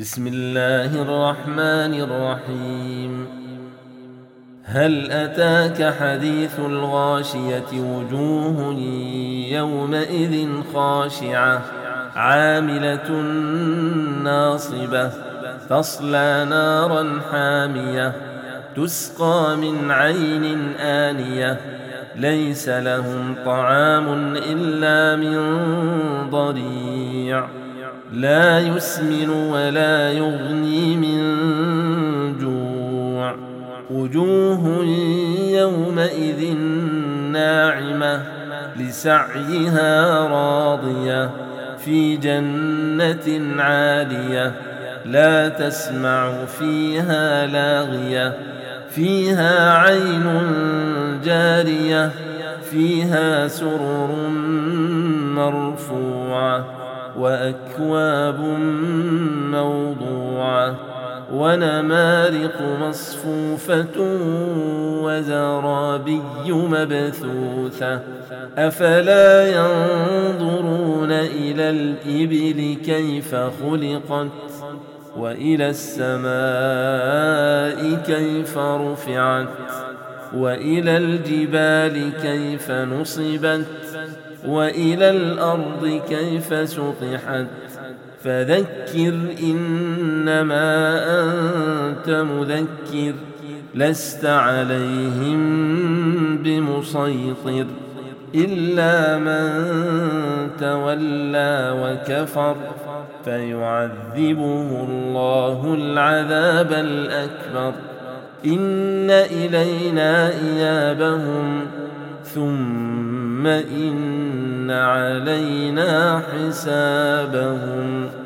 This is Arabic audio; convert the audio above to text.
بسم الله الرحمن الرحيم. هل أتاك حديث الغاشية؟ وجوه يومئذ خاشعة عاملة ناصبة تصلى نارا حامية تسقى من عين آنية ليس لهم طعام إلا من ضريع لا يسمن ولا يغني من جوع. وجوه يومئذ ناعمة لسعيها راضية في جنة عالية لا تسمع فيها لاغية فيها عين جارية فيها سرر مرفوعة وأكواب موضوعة ونمارق مصفوفة وزرابي مبثوثة أفلا ينظرون إلى الإبل كيف خلقت وإلى السماء كيف رفعت وإلى الجبال كيف نصبت وإلى الأرض كيف سطحت فذكر إنما أنت مذكر لست عليهم بمسيطر إلا من تولى وكفر فيعذبه الله العذاب الأكبر إن إلينا إيابهم ثم إن علينا حسابهم.